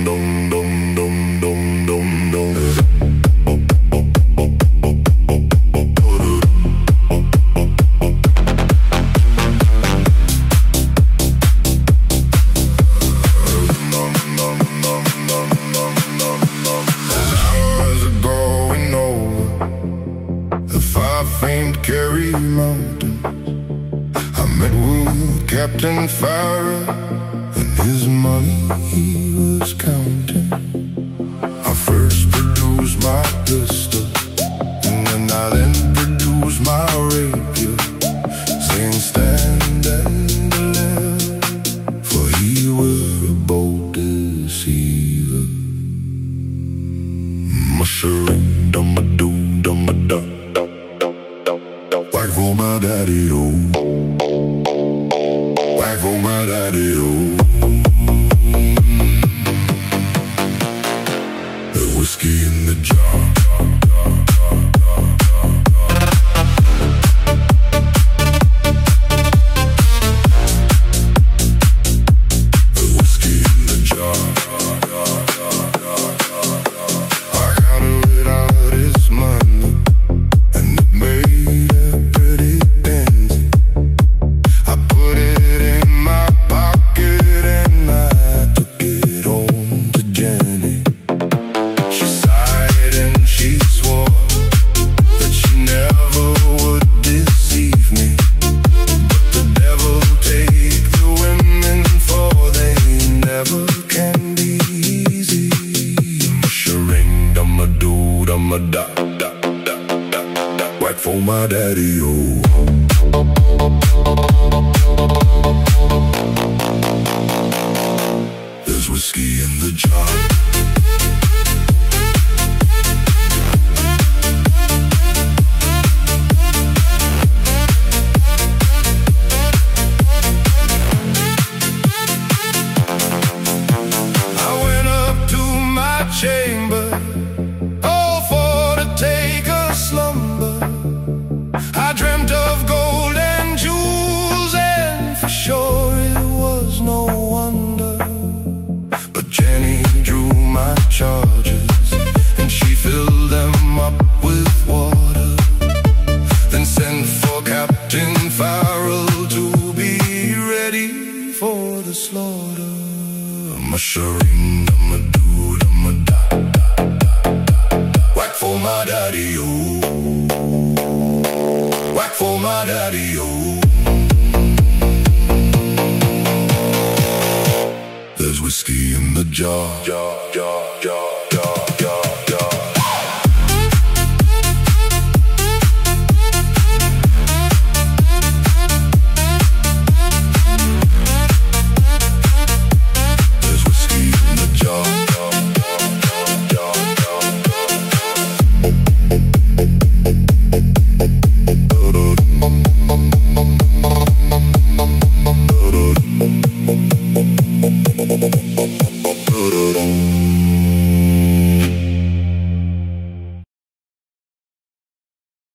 Captain Farah and his money he was counting. I first produced my pistol, and then I produced my rapier, saying stand and deliver, for he were a bold deceiver. Mushering, dum-a-doo, dum-a-da, whack for my daddy-o. Whack for my daddy-o. The whiskey in the jar. Whack for my daddy-o. There's whiskey in the jar. Chamber, all for to take a slumber. I dreamt of gold and jewels, and for sure it was no wonder. But Jenny drew my charges, and she filled them up with water, then sent for Captain Farrell to be ready for the slaughter. Mushering, whack for my daddy-o. Whack for my daddy-o. There's whiskey in the jar, jar, jar, jar, jar, jar, jar. There's whiskey in the jar. Da-da-dum.